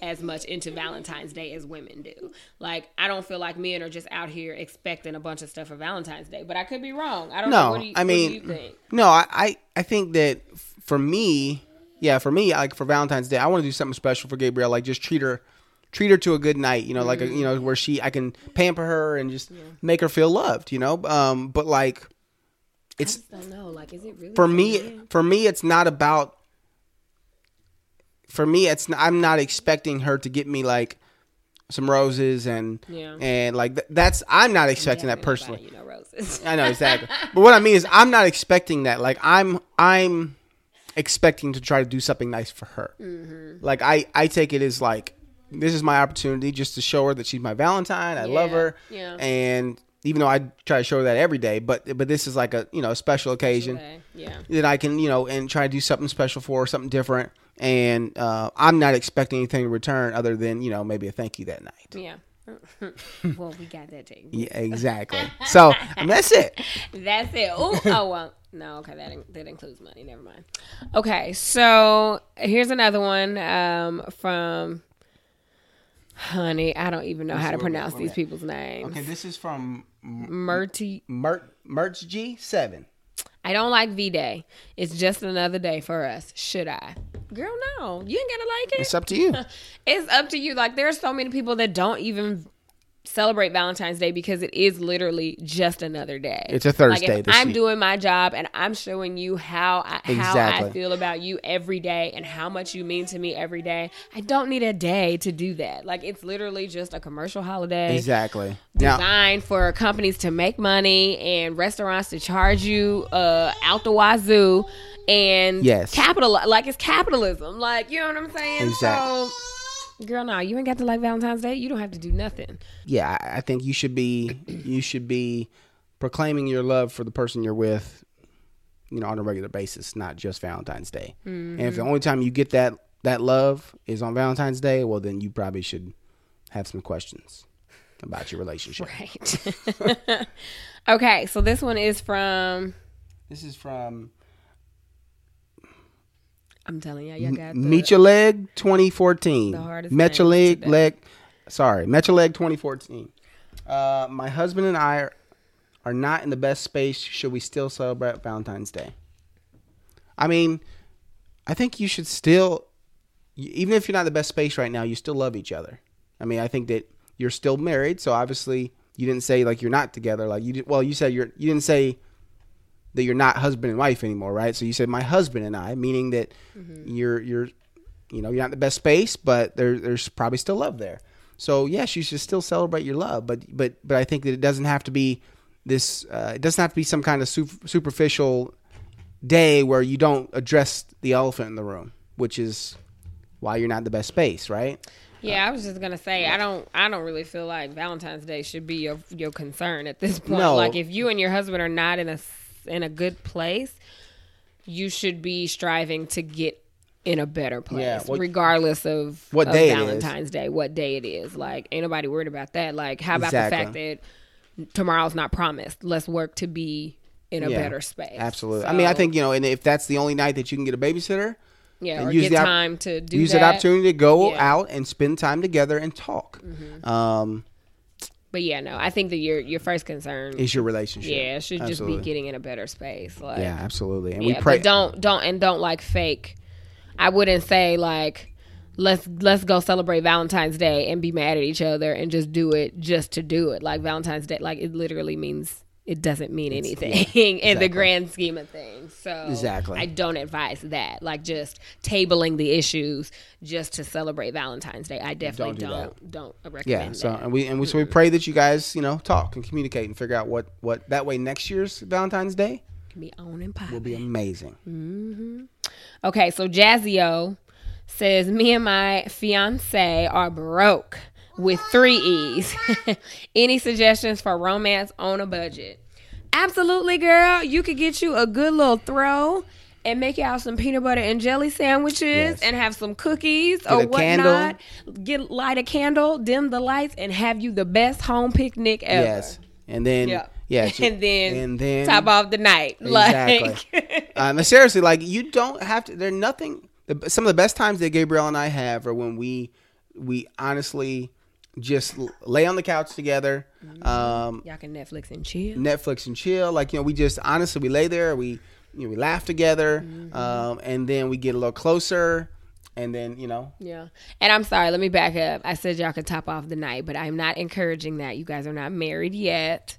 as much into Valentine's Day as women do. Like, I don't feel like men are just out here expecting a bunch of stuff for Valentine's Day, but I could be wrong. I don't no, know. What do you, I mean, what do you think? No, I, I, I think that for me, yeah, for me, like for Valentine's Day, I want to do something special for Gabrielle. Like just treat her, treat her to a good night. You know, mm-hmm. like a, you know where she, I can pamper her and just yeah. make her feel loved. You know, um, but like, it's. I just don't know. Like, is it really for me? Men? For me, it's not about. For me, it's I'm not expecting her to get me like some roses and yeah. and like th- that's I'm not expecting that personally. Buy, you know, roses. I know exactly, but what I mean is I'm not expecting that. Like I'm I'm expecting to try to do something nice for her. Mm-hmm. Like I I take it as like this is my opportunity just to show her that she's my Valentine. I yeah. love her, yeah. and even though I try to show her that every day, but but this is like a you know a special occasion yeah. that I can you know and try to do something special for her, something different. And uh, I'm not expecting anything in return other than, you know, maybe a thank you that night. Yeah. Well, we got that taken. Yeah, exactly. So I mean, that's it. That's it. Ooh, oh, well. No, okay. That in- that includes money. Never mind. Okay. So here's another one um, from, honey, I don't even know how to pronounce these people's names. Okay. This is from Merty. Mert, Merch G seven. I don't like V-Day. It's just another day for us. Should I? Girl, no. You ain't gotta like it. It's up to you. It's up to you. Like, there are so many people that don't even celebrate Valentine's Day because it is literally just another day. It's a Thursday. Like, if I'm week. doing my job and I'm showing you how I, exactly. how I feel about you every day and how much you mean to me every day, I don't need a day to do that. Like, it's literally just a commercial holiday. Exactly. Designed now, for companies to make money and restaurants to charge you uh, out the wazoo and yes. capital like it's capitalism. Like, you know what I'm saying? Exactly. So, girl, no, you ain't got to like Valentine's Day. You don't have to do nothing. Yeah, I think you should be you should be proclaiming your love for the person you're with, you know, on a regular basis, not just Valentine's Day. Mm-hmm. And if the only time you get that that love is on Valentine's Day, well, then you probably should have some questions about your relationship. Right. Okay, so this one is from. This is from. I'm telling you, y'all got the, Mechaleg twenty fourteen. The hardest Mechaleg, leg, sorry, Mechaleg twenty fourteen. Uh, my husband and I are, are not in the best space. Should we still celebrate Valentine's Day? I mean, I think you should still, even if you're not in the best space right now, you still love each other. I mean, I think that you're still married, so obviously you didn't say like you're not together. Like you, did, well, you said you're. You didn't say that you're not husband and wife anymore, right? So you said my husband and I, meaning that mm-hmm. you're you're, you know, you're not in the best space, but there, there's probably still love there. So yes, you should still celebrate your love, but but but I think that it doesn't have to be this. Uh, it doesn't have to be some kind of super, superficial day where you don't address the elephant in the room, which is why you're not in the best space, right? Yeah, I was just gonna say I don't I don't really feel like Valentine's Day should be your your concern at this point. No. Like if you and your husband are not in a in a good place, you should be striving to get in a better place, yeah, what, regardless of what of day Valentine's Day, what day it is. Like, ain't nobody worried about that. Like, how about exactly. the fact that tomorrow's not promised? Let's work to be in a yeah, better space. Absolutely. So, I mean, I think, you know, and if that's the only night that you can get a babysitter, yeah, or use get the, time to do use that. that opportunity to go yeah. out and spend time together and talk. Mm-hmm. Um, But yeah, no, I think that your your first concern is your relationship. Yeah, it should absolutely. just be getting in a better space. Like, yeah, absolutely. And yeah, we pray. But don't don't and don't like fake. I wouldn't say like let's let's go celebrate Valentine's Day and be mad at each other and just do it just to do it. Like Valentine's Day, like it literally means it doesn't mean it's, anything yeah, in exactly. the grand scheme of things. So exactly. I don't advise that. Like just tabling the issues just to celebrate Valentine's Day. I definitely don't don't, don't recommend yeah, that. so and we and we, so we pray that you guys, you know, talk and communicate and figure out what, what that way next year's Valentine's Day can be on and popping. Will be amazing. Mm-hmm. Okay, so Jazzio says, me and my fiance are broke with three E's. Any suggestions for romance on a budget? Absolutely, girl. You could get you a good little throw and make y'all some peanut butter and jelly sandwiches yes. and have some cookies get or a whatnot. Candle. Get light a candle, dim the lights, and have you the best home picnic ever. Yes, and then yeah, yeah and then and then top off the night. Exactly. Like, um, seriously, like you don't have to. There's nothing. The, some of the best times that Gabrielle and I have are when we we honestly just lay on the couch together. Mm-hmm. Um, Y'all can Netflix and chill. Netflix and chill. Like, you know, we just honestly we lay there. We you know, we laugh together, Mm-hmm. um, and then we get a little closer, and then you know. Yeah. And I'm sorry, let me back up. I said y'all could top off the night, but I'm not encouraging that. You guys are not married yet.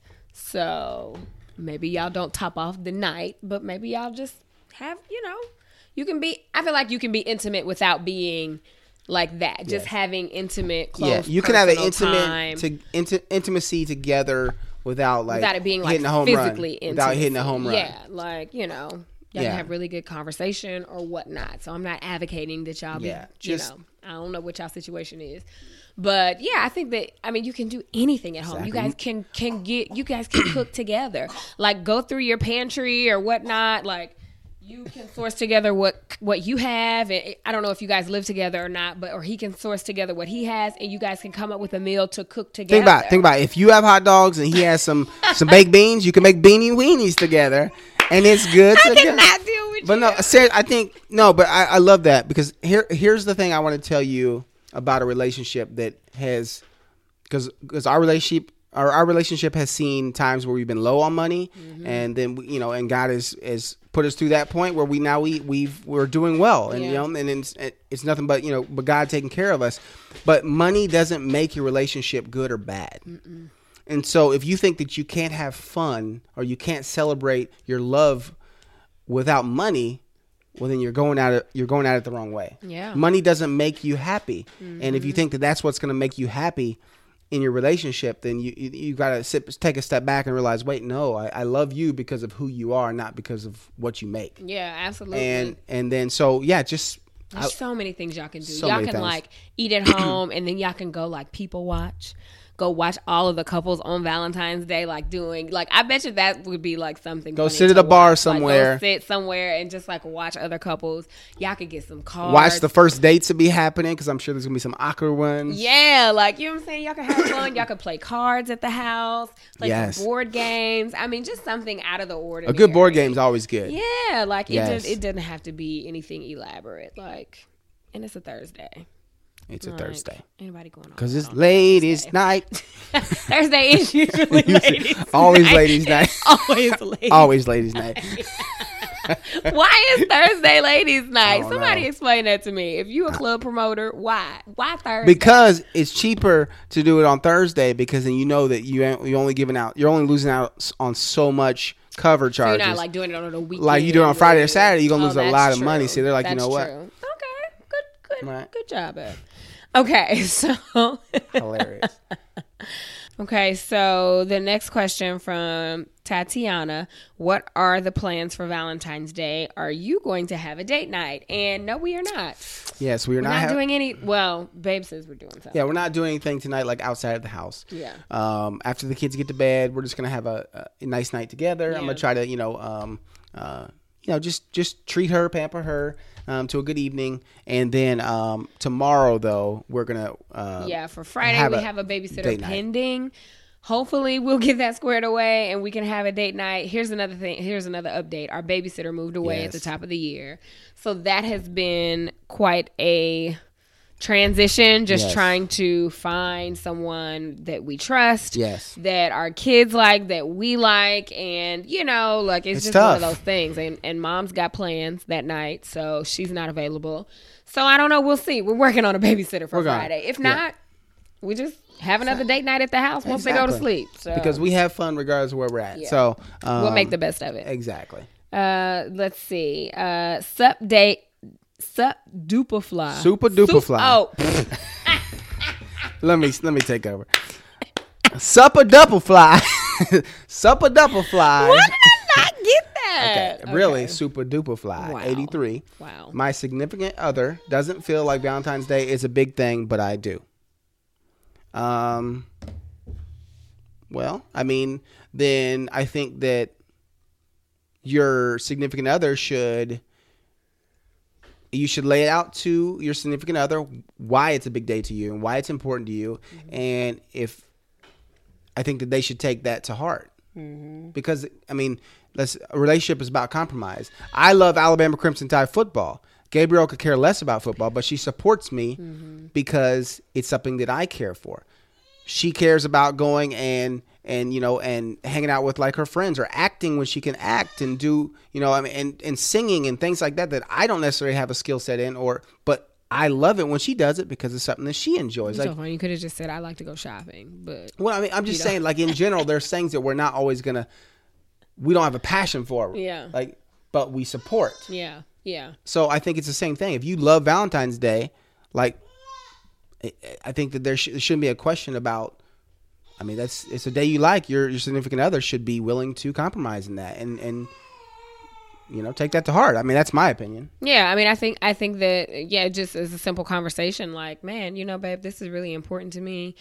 So maybe y'all don't top off the night, but maybe y'all just have, you know, you can be, I feel like you can be intimate without being like that. Just Yes. having intimate, close, Yeah, you can have an personal intimate time to inti- intimacy together without like without it being like hitting a home physically run. intimate. Without hitting a home run. Yeah, like, you know, y'all Yeah. can have really good conversation or whatnot. So I'm not advocating that y'all be, Yeah, you just- know, I don't know what y'all situation is. But yeah, I think that, I mean, you can do anything at home. You Exactly. guys can can get, you guys can cook together. Like, go through your pantry or whatnot. Like, you can source together what what you have. And I don't know if you guys live together or not, but or he can source together what he has, and you guys can come up with a meal to cook together. Think about it. Think about it. If you have hot dogs and he has some some baked beans, you can make beanie weenies together, and it's good. I together. cannot deal with But you. no, ser- I think no, but I, I love that because here here's the thing I want to tell you about a relationship that has because because our relationship our, our relationship has seen times where we've been low on money, Mm-hmm. and then we, you know, and God has has put us through that point where we now we we've we're doing well, and you Yeah. know, and it's it's nothing but you know, but God taking care of us. But money doesn't make your relationship good or bad. Mm-mm. And so if you think that you can't have fun or you can't celebrate your love without money, well then you're going at it you're going at it the wrong way. Yeah. Money doesn't make you happy. Mm-hmm. And if you think that that's what's going to make you happy in your relationship, then you you, you got to sit take a step back and realize, wait, no, I, I love you because of who you are, not because of what you make. Yeah, absolutely. And and then so yeah, just There's I- so many things y'all can do. So y'all many can things. like eat at home, and then y'all can go like people watch. Go watch all of the couples on Valentine's Day, like doing like I bet you that would be like something. Go funny sit to at a bar watch. Like, somewhere. go sit somewhere and just like watch other couples. Y'all could get some cards. watch the first dates to be happening because I'm sure there's gonna be some awkward ones. Yeah, like you know what I'm saying. Y'all can have fun. Y'all can play cards at the house, play Yes. some board games. I mean, just something out of the ordinary. A good board game's always good. Yeah, like it Yes. does, it doesn't have to be anything elaborate. Like, and it's a Thursday. It's a Like, Thursday Anybody going on? because that it's on ladies' Thursday? night. Thursday is usually ladies. Always night. ladies' night. Always ladies. Always ladies' night. Why is Thursday ladies' night? don't Somebody know. explain that to me. If you a club promoter, why? Why Thursday? Because it's cheaper to do it on Thursday because then you know that you ain't- you're only giving out, you're only losing out s- on so much cover So charges. you're not like doing it on the weekend. Like you do it on Friday or or- Saturday, you're gonna Oh, lose a that's lot of true. money. So they're like, you That's know what? true. Okay, good, good, Right. good job, Ed. Okay, so Hilarious. okay, so the next question from Tatiana: what are the plans for Valentine's Day? Are you going to have a date night? And no, we are not. Yes, we are We're not, not have- doing any. Well, Babe says we're doing something. Yeah, we're not doing anything tonight like outside of the house. Yeah. Um, after the kids get to bed, we're just gonna have a, a nice night together. I'm Yeah. gonna try to, you know, um, uh, you know, just just treat her, pamper her, um, to a good evening. And then um, tomorrow, though, we're gonna uh, Yeah, for Friday have we a have a babysitter date night. pending. Hopefully we'll get that squared away and we can have a date night. Here's another thing. Here's another update. Our babysitter moved away at the Yes. top of the year. So that has been quite a transition, just Yes. trying to find someone that we trust. Yes. That our kids like, that we like, and you know, like it's, It's just one of tough. those things. And and mom's got plans that night, so she's not available. So I don't know. We'll see. We're working on a babysitter for We're gonna- Friday. If yeah. not, we just have another date night at the house once they go to Exactly. sleep. So because we have fun regardless of where we're at. Yeah. So um, we'll make the best of it. exactly. Uh, let's see. Uh, sup date. Sup duper fly. Super duper Sup- fly. Oh, Let me let me take over. Supper double fly. Supper double fly. why did I not get that? Okay, really, Okay. super duper fly. Wow. eighty-three. Wow. My significant other doesn't feel like Valentine's Day is a big thing, but I do. Um. Well, I mean, then I think that your significant other should you should lay it out to your significant other why it's a big day to you and why it's important to you, Mm-hmm. and if I think that they should take that to heart. Mm-hmm. Because I mean, let's, a relationship is about compromise. I love Alabama Crimson Tide football. Gabrielle could care less about football, but she supports me Mm-hmm. because it's something that I care for. She cares about going and and you know and hanging out with like her friends or acting when she can act and do you know I mean and, and singing and things like that that I don't necessarily have a skill set in or but I love it when she does it because it's something that she enjoys. It's Like, so funny. You could have just said I like to go shopping, but well, I mean, I'm just You know. saying, like in general, there's things that we're not always gonna, we don't have a passion for, Yeah. like, but we support. yeah, yeah, So I think it's the same thing. If you love Valentine's Day, like, I- I think that there, sh- there shouldn't be a question about. I mean, that's it's a day you like. Your your significant other should be willing to compromise in that, and and you know take that to heart. I mean, that's my opinion. yeah. I mean, I think I think that yeah, just as a simple conversation, like, man, you know, babe, this is really important to me.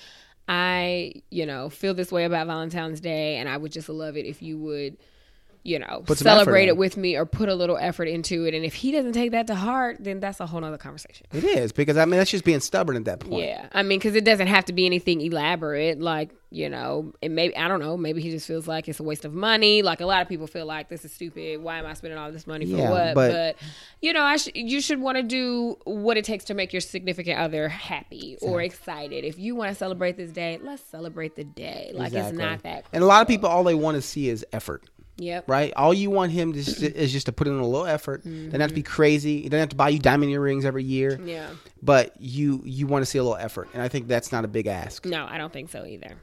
I, you know, feel this way about Valentine's Day, and I would just love it if you would, you know, Put some effort celebrate in. it with me or put a little effort into it. And if he doesn't take that to heart, then that's a whole nother conversation. It is because I mean that's just being stubborn at that point. Yeah, I mean, because it doesn't have to be anything elaborate. Like, you know, it maybe I don't know. Maybe he just feels like it's a waste of money. Like a lot of people feel like this is stupid. Why am I spending all this money for Yeah, what? but- But, you know, I sh- you should want to do what it takes to make your significant other happy or excited. If you want to celebrate this day, let's celebrate the day. Like Exactly. it's not that. And a lot of people, all they want to see is effort. Yep. Right? All you want him to is just to put in a little effort. Doesn't have to be crazy. He doesn't have to buy you diamond earrings every year. Yeah. But you you want to see a little effort. And I think that's not a big ask. No, I don't think so either.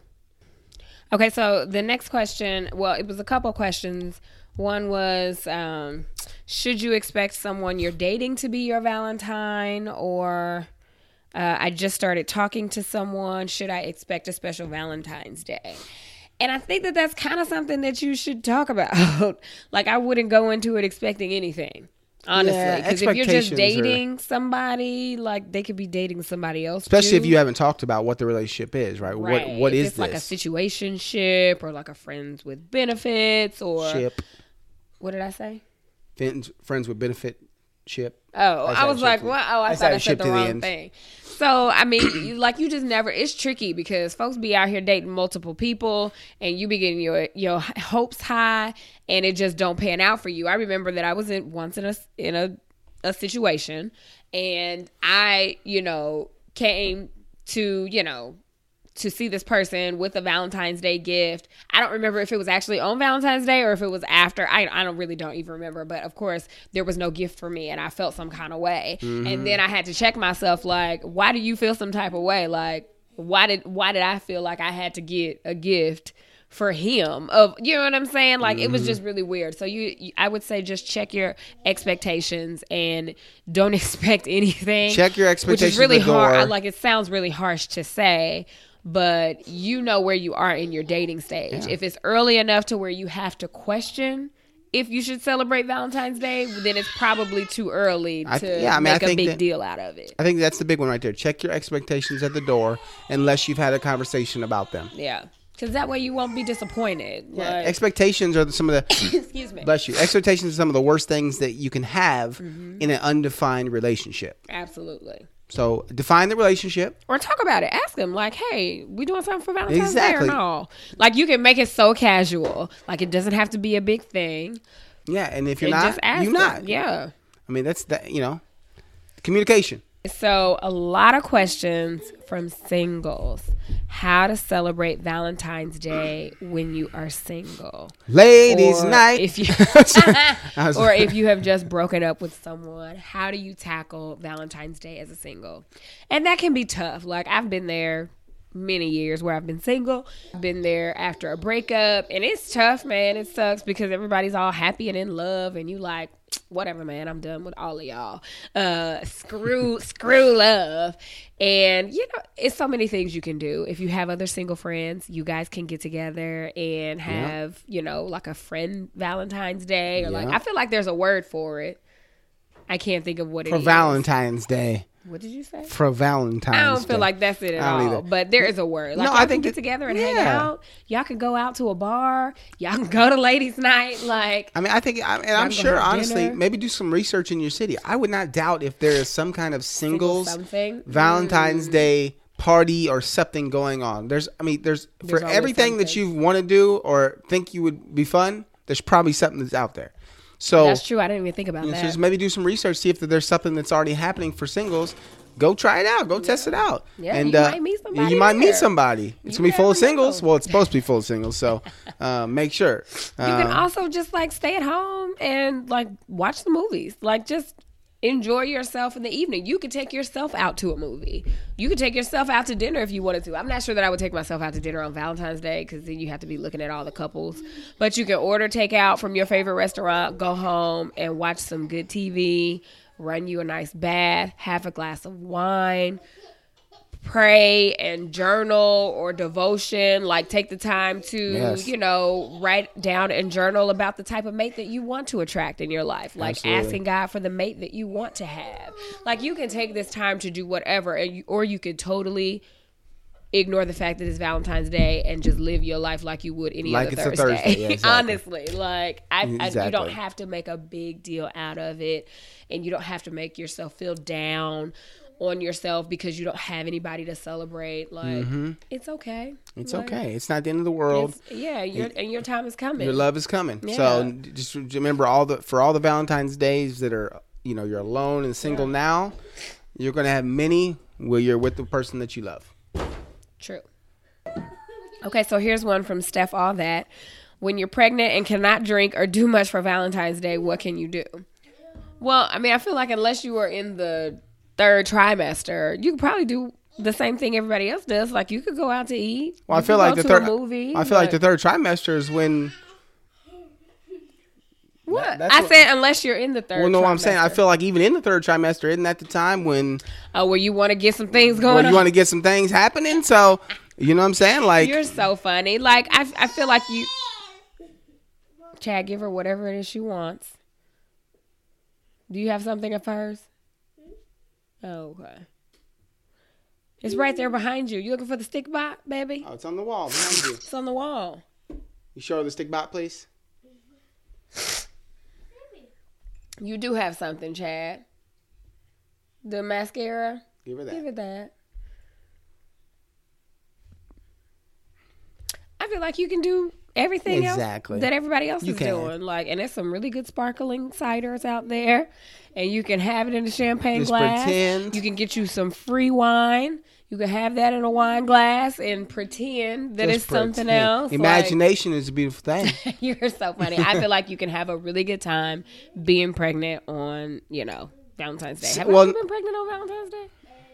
Okay, so the next question, well, it was a couple questions. One was, um, should you expect someone you're dating to be your Valentine? Or uh, I just started talking to someone. Should I expect a special Valentine's Day? And I think that that's kind of something that you should talk about. Like, I wouldn't go into it expecting anything. Honestly, Yeah, because if you're just expectations are- dating somebody, like they could be dating somebody else, Especially if too. you haven't talked about what the relationship is, right? Right. What what if is it's this? like a situationship or like a friends with benefits or Ship. what did I say? Friends, friends with benefit ship. Oh, I I, said was ship like, to- what? Oh, I, I thought said I ship said the to the wrong end. thing. So, I mean, you, like, you just never, it's tricky because folks be out here dating multiple people and you be getting your, your hopes high and it just don't pan out for you. I remember that I was in once in a, in a, a situation and I, you know, came to, you know, to see this person with a Valentine's Day gift. I don't remember if it was actually on Valentine's Day or if it was after. I I don't really don't even remember. But of course, there was no gift for me and I felt some kind of way. Mm-hmm. And then I had to check myself like, why do you feel some type of way? Like, why did why did I feel like I had to get a gift for him? Of you know what I'm saying? Like, it was just really weird. So you, you I would say just check your expectations and don't expect anything. Check your expectations Which is really at the hard. door. I, like, it sounds really harsh to say, but you know where you are in your dating stage. Yeah. If it's early enough to where you have to question if you should celebrate Valentine's Day, then it's probably too early to I th- yeah, I mean, I make a think big that- deal out of it. I think that's the big one right there. Check your expectations at the door unless you've had a conversation about them. Yeah. Because that way you won't be disappointed. Like, Expectations are some of the excuse me. bless you. Expectations are some of the worst things that you can have Mm-hmm. in an undefined relationship. Absolutely. So define the relationship. Or talk about it. Ask them, like, hey, we doing something for Valentine's Exactly. Day or no? Like, you can make it so casual. Like, it doesn't have to be a big thing. Yeah, and if you're And not, just ask you're them. not. Yeah. I mean, that's that. You know, communication. So, a lot of questions from singles. How to celebrate Valentine's Day when you are single. Ladies' Or night. If you, I was- or if you have just broken up with someone, how do you tackle Valentine's Day as a single? And that can be tough. Like, I've been there many years where I've been single. I've been there after a breakup. And it's tough, man. It sucks because everybody's all happy and in love. And you like, whatever, man, I'm done with all of y'all. Uh, screw, screw love. And, you know, it's so many things you can do. If you have other single friends, you guys can get together and have, you know, like a friend Valentine's Day. Or like, Yeah. I feel like there's a word for it. I can't think of what it For is. Valentine's Day. What did you say? For Valentine's I don't feel Day. like that's it at I don't all. either. But there is a word. Like, No, y'all I can think get that- together and hang yeah. out. Y'all can go out to a bar. Y'all can go to ladies' night. Like, I mean, I think, I, and I'm Y'all go sure, have honestly, dinner. maybe do some research in your city. I would not doubt if there is some kind of singles something. Valentine's Mm. Day party or something going on. There's, I mean, there's, There's for always everything that something. you want to do or think you would be fun, there's probably something that's out there. So that's true. I didn't even think about you know, that. so just maybe do some research, see if there's something that's already happening for singles. Go try it out. Go yeah. test it out. Yeah, and you uh, might meet somebody. You might there. meet somebody. It's You gonna be full of never singles. know. Well, it's supposed to be full of singles. So uh, make sure. You can Um, also just like stay at home and like watch the movies. Like just enjoy yourself in the evening. You could take yourself out to a movie. You could take yourself out to dinner if you wanted to. I'm not sure that I would take myself out to dinner on Valentine's Day because then you have to be looking at all the couples. But you can order takeout from your favorite restaurant, go home and watch some good T V, run you a nice bath, have a glass of wine, pray and journal or devotion. Like take the time to, Yes. you know, write down and journal about the type of mate that you want to attract in your life. Like Absolutely. asking God for the mate that you want to have. Like you can take this time to do whatever, and you, or you could totally ignore the fact that it's Valentine's Day and just live your life like you would any Like other it's a Thursday. Thursday. Yeah, exactly. Honestly, like I, I, you Exactly. don't have to make a big deal out of it, and you don't have to make yourself feel down on yourself because you don't have anybody to celebrate. Like Mm-hmm. it's okay. It's Like, okay. It's not the end of the world. it's- yeah, your and your time is coming. Your love is coming. Yeah. So just remember all the for all the Valentine's days that are you know you're alone and single Yeah. now. You're gonna have many where you're with the person that you love. True. Okay, so here's one from Steph All That. When you're pregnant and cannot drink or do much for Valentine's Day, what can you do? Well, I mean, I feel like unless you are in the third trimester, you could probably do the same thing everybody else does. Like you could go out to eat. Well, you I feel could like go the to a third. movie. I feel like the but- third trimester is when. What? that's I what- said unless you're in the third. Well, no, I'm saying I trimester. feel like even in the third trimester, isn't that the time when Oh, where you want to get some things going where you on? want to get some things happening? So you know what I'm saying? Like You're so funny. Like I, I feel like you, Chad, give her whatever it is she wants. Do you have something at first? Oh, okay. It's right there behind you. You looking for the stick bot, baby? oh, it's on the wall behind you. It's on the wall. You show her the stick bot, please. You do have something, Chad. The mascara. Give her that. Give it that. I feel like you can do everything Exactly. else that everybody else You is can. doing. Like, and there's some really good sparkling ciders out there, and you can have it in a champagne Just glass. pretend. You can get you some free wine. You can have that in a wine glass and pretend that Just it's something pretend. else. Imagination is a beautiful thing. Like, you're so funny. I feel like you can have a really good time being pregnant on, you know, Valentine's Day. Have Well- I ever been pregnant on Valentine's Day?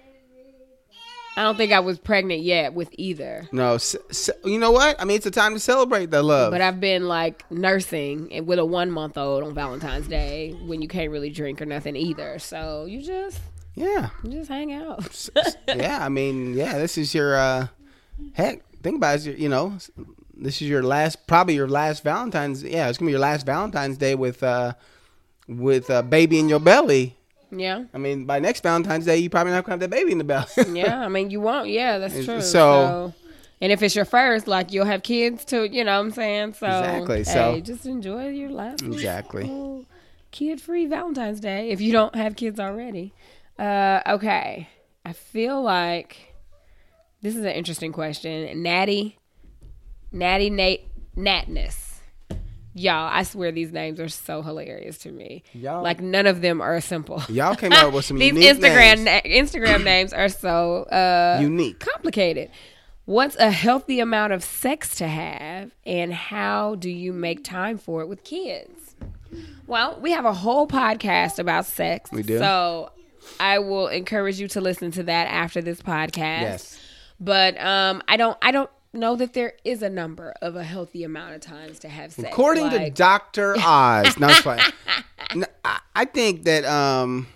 I don't think I was pregnant yet with either. No, c- c- you know what? I mean, it's a time to celebrate the love. But I've been like nursing and with a one month old on Valentine's Day when you can't really drink or nothing either. So you just yeah, you just hang out. S- s- yeah. I mean, yeah. This is your uh, heck. Think about it. You know, this is your last, probably your last Valentine's. Yeah, it's gonna be your last Valentine's Day with uh, with a baby in your belly. Yeah. I mean, by next Valentine's Day, you probably not gonna have that baby in the belly. Yeah. I mean, you won't. Yeah, that's true. So- So, and if it's your first, like you'll have kids too. You know what I'm saying? So Exactly, Hey, so- just enjoy your last Exactly. kid free Valentine's Day if you don't have kids already. Uh, okay. I feel like this is an interesting question. Natty, Natty, Nate, Natness. Y'all, I swear these names are so hilarious to me. Y'all- Like none of them are simple. Y'all came up with some These unique Instagram names. na- Instagram names are so uh, Unique. complicated. What's a healthy amount of sex to have, and how do you make time for it with kids? Well, we have a whole podcast about sex. We do. So I will encourage you to listen to that after this podcast. Yes. But um, I don't. I don't know that there is a number of a healthy amount of times to have sex. According to Like, Doctor Oz. No, it's fine. No, I, I think that. Um,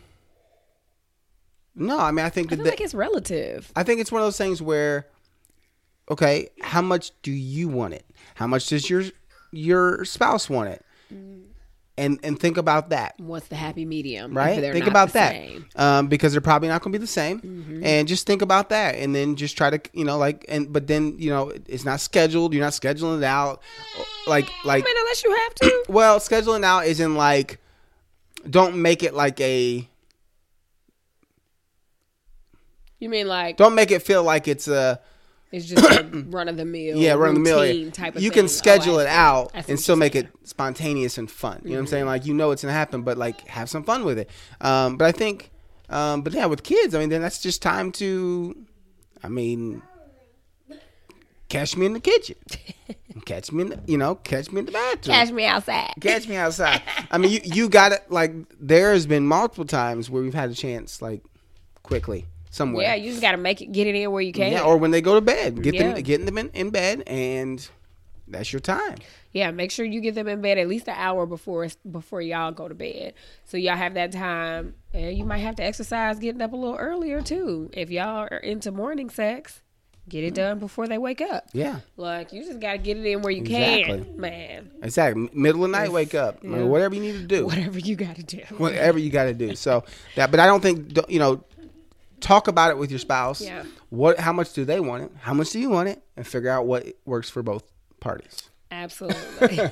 no, I mean, I think I that. feel that like it's relative. I think it's one of those things where, okay, how much do you want it? How much does your your spouse want it? And and think about that, What's the happy medium? right? If they're Think not about the that, same. um, because they're probably not going to be the same. Mm-hmm. And just think about that, and then just try to, you know, like, and but then you know, it's not scheduled. You're not scheduling it out, like like. I mean, unless you have to. Well, scheduling out isn't like, don't make it like a. You mean like Don't make it feel like it's a It's just a run of the mill. Yeah, run of the mill. Type of you thing. can schedule oh, it out and still make saying. it spontaneous and fun. You mm-hmm. know what I'm saying? Like, you know it's gonna happen, but like have some fun with it. Um, but I think, um, but yeah, with kids, I mean, then that's just time to, I mean, catch me in the kitchen, catch me in the, you know, catch me in the bathroom, catch me outside, catch me outside. I mean, you you got it. Like, there has been multiple times where we've had a chance, like, quickly. Somewhere. Yeah, you just got to make it, get it in where you can. Yeah, or when they go to bed, get yeah. them, getting them in, in bed, and that's your time. Yeah, make sure you get them in bed at least an hour before before y'all go to bed, so y'all have that time. And you might have to exercise getting up a little earlier too. If y'all are into morning sex, get it done before they wake up. Yeah, like you just got to get it in where you exactly. can, man. Exactly, middle of the night, wake up. Yeah. I mean, whatever you need to do. Whatever you got to do. Whatever you got to do. So that, but I don't think you know. Talk about it with your spouse. Yeah. What? How much do they want it? How much do you want it? And figure out what works for both parties. Absolutely.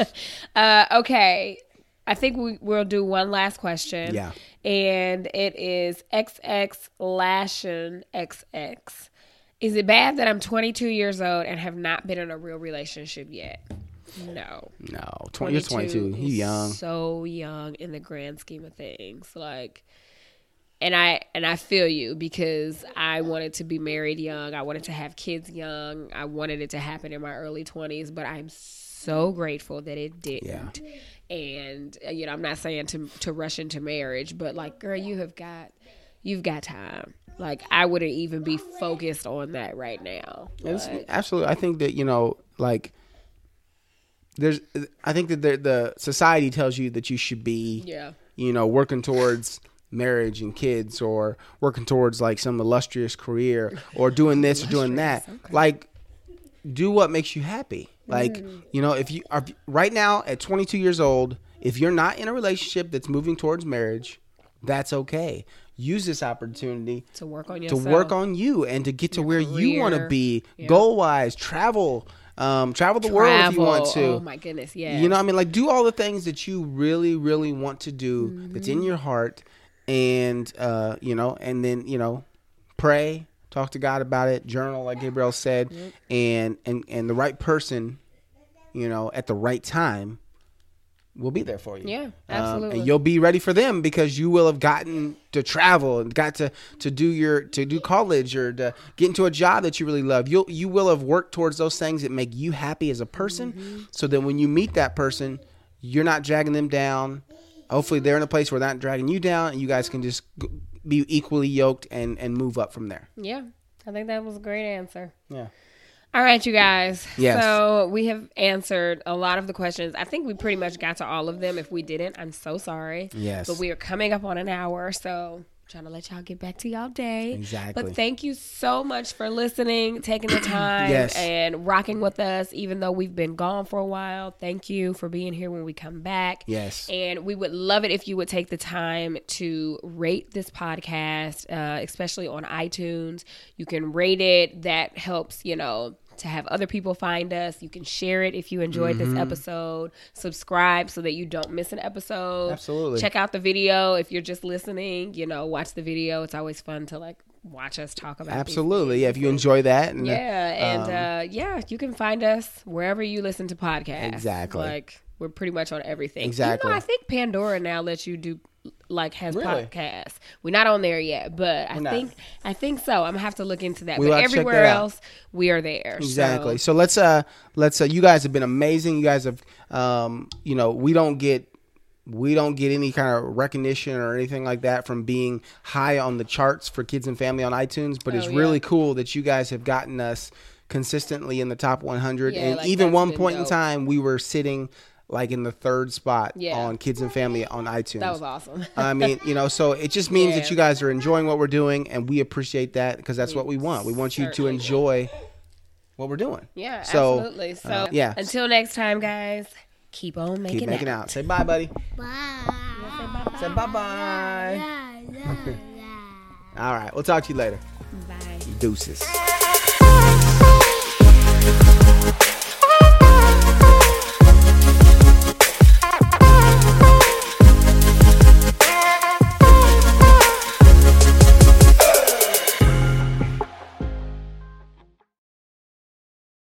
uh, okay. I think we, we'll do one last question. Yeah. And it is X X Lashin X X. Is it bad that I'm twenty-two years old and have not been in a real relationship yet? No. No. twenty, you're twenty-two. You're young. So young in the grand scheme of things. Like, And I and I feel you because I wanted to be married young. I wanted to have kids young. I wanted it to happen in my early twenties, but I'm so grateful that it didn't. Yeah. And you know, I'm not saying to to rush into marriage, but like, girl, you have got you've got time. Like, I wouldn't even be focused on that right now. Absolutely, I think that you know, like, there's. I think that the, the society tells you that you should be, yeah, you know, working towards marriage and kids, or working towards like some illustrious career, or doing this or doing that. Okay. Like, do what makes you happy. Like, mm. you know, if you are right now at twenty-two years old, if you're not in a relationship that's moving towards marriage, that's okay. Use this opportunity to work on yourself, to work on you, and to get to Your where career. you want to be, yeah. goal wise. Travel, um, travel the travel. world if you want to. Oh my goodness, yeah. You know what I mean? Like, do all the things that you really, really want to do. Mm-hmm. That's in your heart. And, uh, you know, and then, you know, pray, talk to God about it, journal, like Gabrielle said, yep. and, and, and the right person, you know, at the right time will be there for you. Yeah, absolutely. Um, and you'll be ready for them because you will have gotten to travel and got to, to do your, to do college or to get into a job that you really love. You'll, you will have worked towards those things that make you happy as a person. Mm-hmm. So that when you meet that person, you're not dragging them down. Hopefully they're in a place where they're not dragging you down, and you guys can just be equally yoked and, and move up from there. Yeah, I think that was a great answer. Yeah. All right, you guys. Yes. So we have answered a lot of the questions. I think we pretty much got to all of them. If we didn't, I'm so sorry. Yes. But we are coming up on an hour, so trying to let y'all get back to y'all day. Exactly. But thank you so much for listening, taking the time, yes. and rocking with us, even though we've been gone for a while. Thank you for being here when we come back. Yes. And we would love it if you would take the time to rate this podcast, uh, especially on iTunes. You can rate it. That helps, you know, to have other people find us. You can share it if you enjoyed mm-hmm. this episode. Subscribe so that you don't miss an episode. Absolutely. Check out the video if you're just listening. You know, watch the video. It's always fun to like watch us talk about. Absolutely. Yeah, if you enjoy that. And, yeah, and um, uh, yeah, you can find us wherever you listen to podcasts. Exactly. Like, we're pretty much on everything. Exactly. You know, I think Pandora now lets you do like has really? podcasts. We're not on there yet, but I We're think not. I think so. I'm gonna have to look into that. We'll but everywhere that else, we are there. Exactly. So. so let's uh let's uh you guys have been amazing. You guys have um you know we don't get we don't get any kind of recognition or anything like that from being high on the charts for kids and family on iTunes, but oh, it's yeah. really cool that you guys have gotten us consistently in the top one hundred. Yeah, and like even one been point dope. in time we were sitting like in the third spot yeah. on kids and family on iTunes. That was awesome. I mean, you know, so it just means yeah. that you guys are enjoying what we're doing, and we appreciate that because that's we what we want. We want you to enjoy what we're doing. Yeah, so, absolutely. So uh, yeah. until next time, guys, keep on making, keep making out. out. Say bye, buddy. Bye. Say bye-bye. Yeah, yeah, yeah. All right. We'll talk to you later. Bye. Deuces.